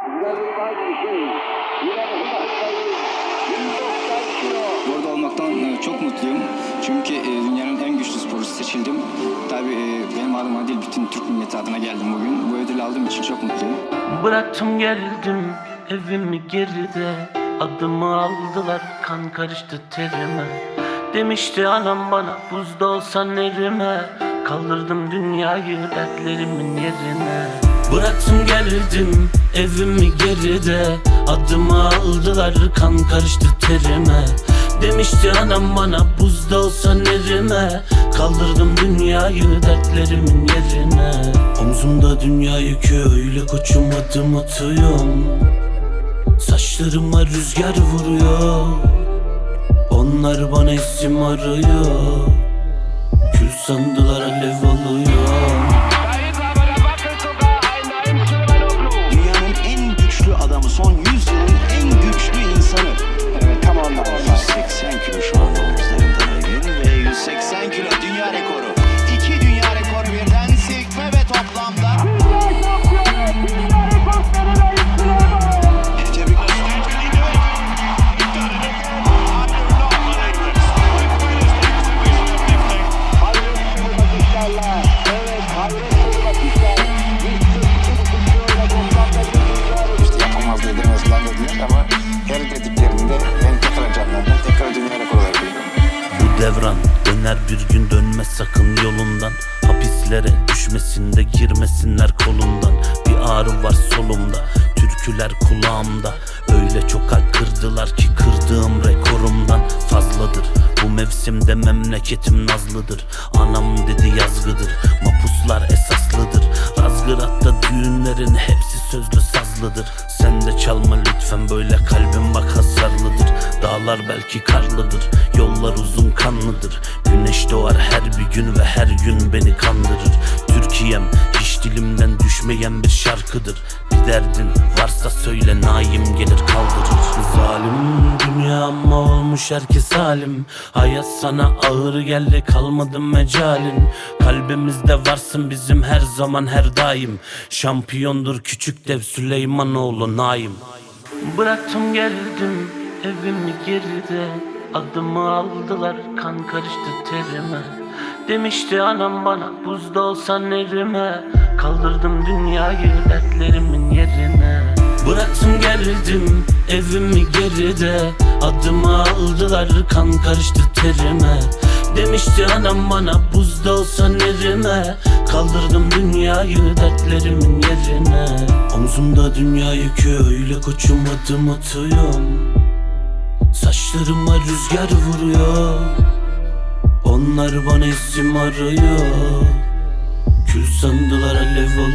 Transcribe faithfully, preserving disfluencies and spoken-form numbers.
Burada olmaktan e, çok mutluyum. Çünkü e, dünyanın en güçlü sporcusu seçildim. Tabii e, benim adıma değil, bütün Türk milleti adına geldim bugün. Bu ödülü aldığım için çok mutluyum. Bıraktım geldim evimi geride. Adımı aldılar, kan karıştı terime. Demişti anam bana, buzda olsan erime. Kaldırdım dünyayı dertlerimin yerine. Bıraktım geldim evimi geride. Adımı aldılar, kan karıştı terime. Demişti anam bana, buzda olsan erime. Kaldırdım dünyayı dertlerimin yerine. Omzumda dünya yükü, öyle koçum adım atıyorum. Saçlarıma rüzgar vuruyor. Onlar bana isim arıyor. Kül sandılar, alev alıyor. Dünyanın en güçlü adamı, son yüz yılın en güçlü insanı. Evet, tam anlamda. yüz seksen kilo şu anda omuzlarında Evin ve yüz seksen kilo dünya rekoru. İki dünya rekoru birden silkme ve toplamda. İşte yapamaz dedemezler dediler ama her dediklerinde ben tekrar canlandım, tekrar dünya rekorları kırdım. Bu devran döner, bir gün dönmez sakın yolundan. Hapislere düşmesin de girmesinler kolundan. Bir ağrı var solumda, türküler kulağımda. Öyle çok kalp kırdılar ki kırdığım rekorumdan fazladır. Bu mevsimde memleketim nazlıdır. Anam dedi yazgıdır, mapuslar esaslıdır. Razgırat'ta düğünlerin hepsi sözlü sazlıdır. Sen de çalma lütfen, böyle kalbim bak hasarlıdır. Dağlar belki karlıdır, yollar uzun kanlıdır. Güneş doğar her bir gün ve her gün beni kandırır. Türkiye'm hiç dilimden düşmeyen bir şarkıdır. Bir derdin varsa söyle, naim gelir kaldırır. Zalim dünya ama olmuş herkes halim. Hayat sana ağır geldi, kalmadı mecalin. Kalbimizde varsın bizim her zaman her daim. Şampiyondur küçük dev Süleymanoğlu Naim. Bıraktım geldim evimi geride. Adımı aldılar, kan karıştı terime. Demişti anam bana, buzda olsan erime. Kaldırdım dünyayı dertlerimin yerine. Bıraktım geldim evimi geride. Adımı aldılar, kan karıştı terime. Demişti anam bana, buzda olsan erime. Kaldırdım dünyayı dertlerimin yerine. Omzumda dünya yükü, öyle koçum adım atıyorum. Saçlarıma rüzgar vuruyor. Onlar bana isim arıyor. Kül sandılar, alev alıyor.